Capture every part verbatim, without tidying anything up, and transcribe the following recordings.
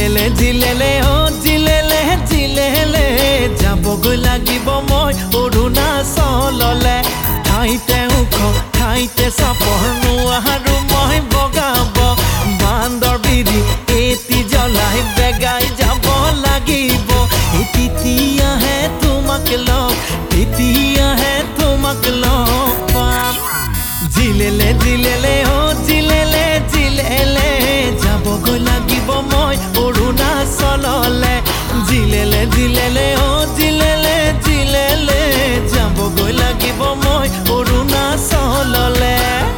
জিলেলে জিলেলে ও জিলেলে জিলেলে যাবগৈ লাগিব মই অৰুণাচললে ঠাইতে ওখ ঠাইতে চাপৰ নোৱাৰো মই বগাব বান্দৰ বিৰি এটি জ্বলাই বেগাই যাব লাগিব তেতিয়াহে তোমাক লগ তেতিয়াহে তোমাক লগ পাম জিলেলে জিলেলে ও জিলেলে জিলেলে যাবগৈ লাগিব মই অৰুণাচললে জিলেলে জিলেলে ও জিলেলে জিলেলে যাবগৈ লাগিব মই অৰুণাচললে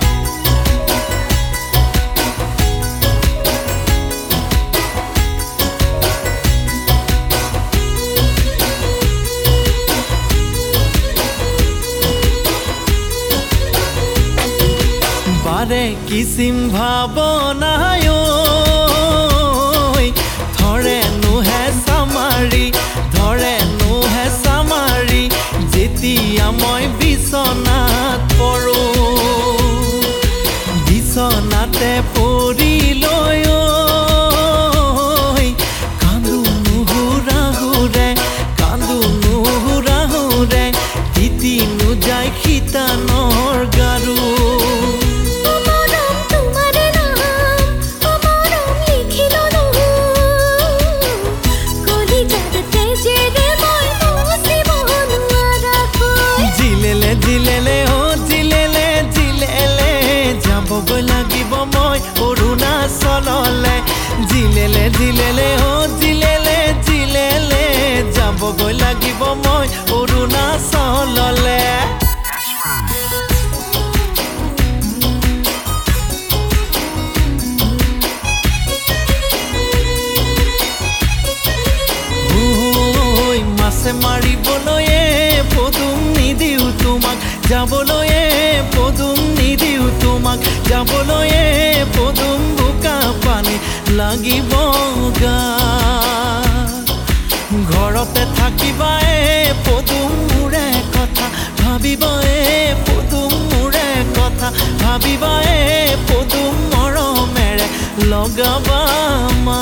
বারে কিসিম ভাবনায় ধরে নুহে সামারি ধরে নুহে সামারি যেতিয়া মই বিছনাত পৰো বিছনাতে পৰি লৈ কান্দো নুহুৰা হুৰে কান্দো নুহুৰা হুৰে তিতি নুযায় খিতানৰ গাৰু জিলেলে ও জিলেলে জিলেলে যাবগৈ লাগিব মই অৰুণাচললে জিলেলে জিলেলে ও জিলেলে জিলেলে যাবগৈ লাগিব মই অৰুণাচললে মাছে মাৰিবলৈয়ে পদুম নিদিও তোমাক যাবলৈয়ে পদুম নিদিও তোমাক যাবলৈয়ে পদুম বোকা পানী লাগিব গা ঘৰতে থাকিবায়ে পদুম মোৰে কথা ভাবিবায়ে পদুম মোৰে কথা ভাবিবায়ে পদুম মৰমেৰে লগাবা মা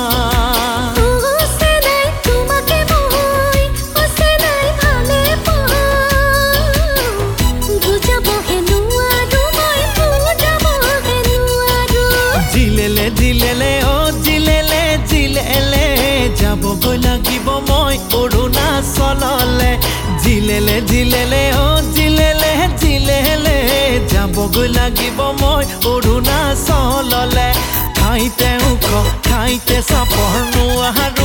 জিলেলে ও জিলেলে জিলেলে যাবগৈ লাগিব মই অৰুণাচললে জিলেলে জিলেলে ও জিলেলে জিলেলে যাবগৈ লাগিব মই অৰুণাচললে ঠাইতে ওখ ঠাইতে চাপৰ নোৱাৰো